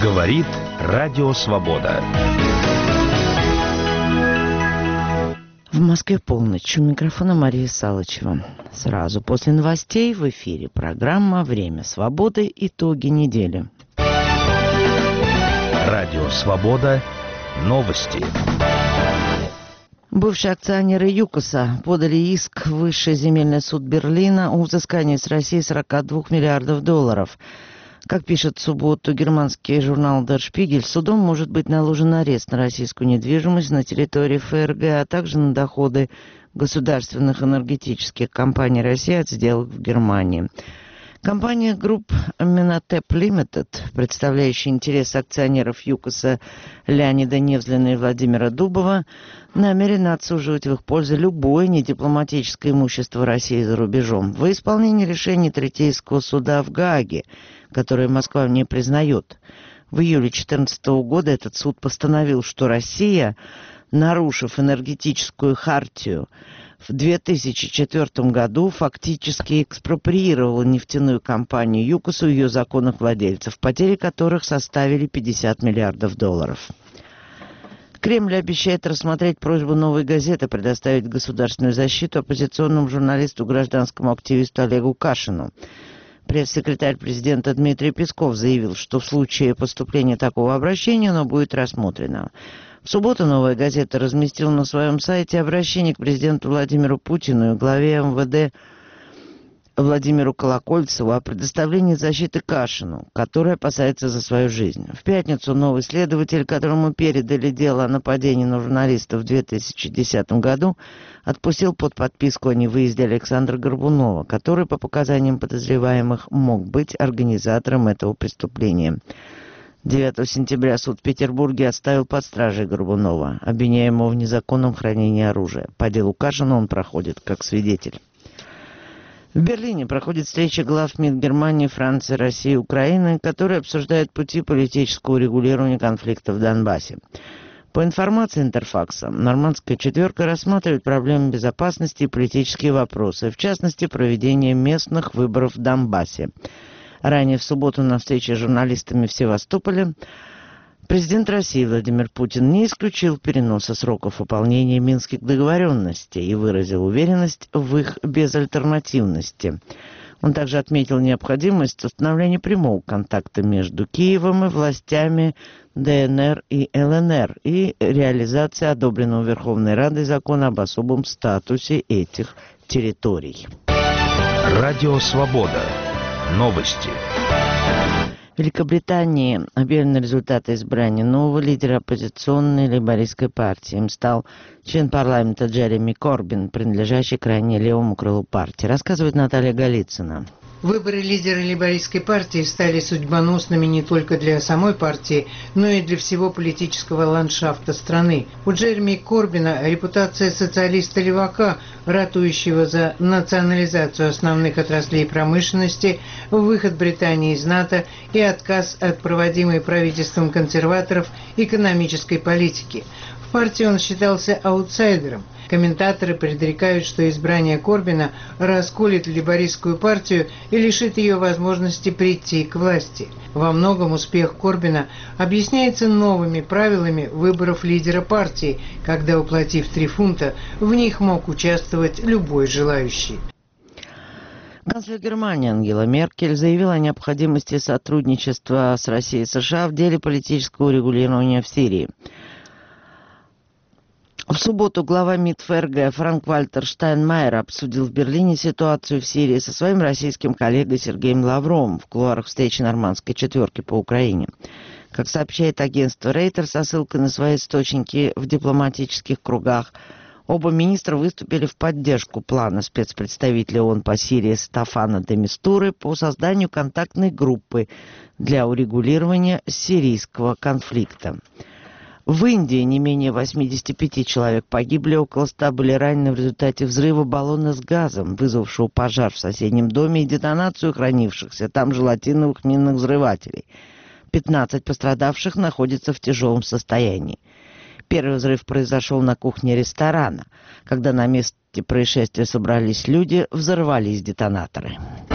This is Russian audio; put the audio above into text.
Говорит Радио Свобода. В Москве полночь. У микрофона Мария Салычева. Сразу после новостей в эфире программа «Время свободы. Итоги недели». Радио Свобода. Новости. Бывшие акционеры ЮКОСа подали иск в Высший земельный суд Берлина о взыскании с России 42 миллиардов долларов. Как пишет в субботу германский журнал Der Spiegel, судом может быть наложен арест на российскую недвижимость на территории ФРГ, а также на доходы государственных энергетических компаний России от сделок в Германии. Компания Group Minatep Limited, представляющая интересы акционеров ЮКОСа Леонида Невзлина и Владимира Дубова, намерена отсуживать в их пользу любое недипломатическое имущество России за рубежом во исполнение решений Третейского суда в Гааге, которое Москва не признает. В июле 2014 года этот суд постановил, что Россия, нарушив энергетическую хартию, в 2004 году фактически экспроприировала нефтяную компанию ЮКОС у ее законных владельцев, потери которых составили 50 миллиардов долларов. Кремль обещает рассмотреть просьбу «Новой газеты» предоставить государственную защиту оппозиционному журналисту, гражданскому активисту Олегу Кашину. Пресс-секретарь президента Дмитрий Песков заявил, что в случае поступления такого обращения оно будет рассмотрено. В субботу «Новая газета» разместила на своем сайте обращение к президенту Владимиру Путину и главе МВД Владимиру Колокольцеву о предоставлении защиты Кашину, который опасается за свою жизнь. В пятницу новый следователь, которому передали дело о нападении на журналиста в 2010 году, отпустил под подписку о невыезде Александра Горбунова, который, по показаниям подозреваемых, мог быть организатором этого преступления. 9 сентября суд в Петербурге оставил под стражей Горбунова, обвиняемого в незаконном хранении оружия. По делу Кашина он проходит как свидетель. В Берлине проходит встреча глав МИД Германии, Франции, России и Украины, которые обсуждают пути политического урегулирования конфликта в Донбассе. По информации Интерфакса, нормандская четверка рассматривает проблемы безопасности и политические вопросы, в частности, проведение местных выборов в Донбассе. Ранее в субботу на встрече с журналистами в Севастополе президент России Владимир Путин не исключил переноса сроков выполнения минских договоренностей и выразил уверенность в их безальтернативности. Он также отметил необходимость установления прямого контакта между Киевом и властями ДНР и ЛНР и реализации одобренного Верховной Радой закона об особом статусе этих территорий. Радио Свобода. Новости. В Великобритании объявлены результаты избрания нового лидера оппозиционной лейбористской партии. Им стал член парламента Джереми Корбин, принадлежащий крайне левому крылу партии. Рассказывает Наталья Голицына. Выборы лидера лейбористской партии стали судьбоносными не только для самой партии, но и для всего политического ландшафта страны. У Джереми Корбина репутация социалиста-левака, ратующего за национализацию основных отраслей промышленности, выход Британии из НАТО и отказ от проводимой правительством консерваторов экономической политики. В партии он считался аутсайдером. Комментаторы предрекают, что избрание Корбина расколет лейбористскую партию и лишит ее возможности прийти к власти. Во многом успех Корбина объясняется новыми правилами выборов лидера партии, когда, уплатив 3 фунта, в них мог участвовать любой желающий. Канцлер Германии Ангела Меркель заявила о необходимости сотрудничества с Россией и США в деле политического урегулирования в Сирии. В субботу глава МИД ФРГ Франк-Вальтер Штайнмайер обсудил в Берлине ситуацию в Сирии со своим российским коллегой Сергеем Лавровым в кулуарах встречи нормандской четверки по Украине. Как сообщает агентство Рейтер со ссылкой на свои источники в дипломатических кругах, оба министра выступили в поддержку плана спецпредставителя ООН по Сирии Стафана де Мистуры по созданию контактной группы для урегулирования сирийского конфликта. В Индии не менее 85 человек погибли, около 100 были ранены в результате взрыва баллона с газом, вызвавшего пожар в соседнем доме и детонацию хранившихся там желатиновых минных взрывателей. 15 пострадавших находятся в тяжелом состоянии. Первый взрыв произошел на кухне ресторана. Когда на месте происшествия собрались люди, взорвались детонаторы.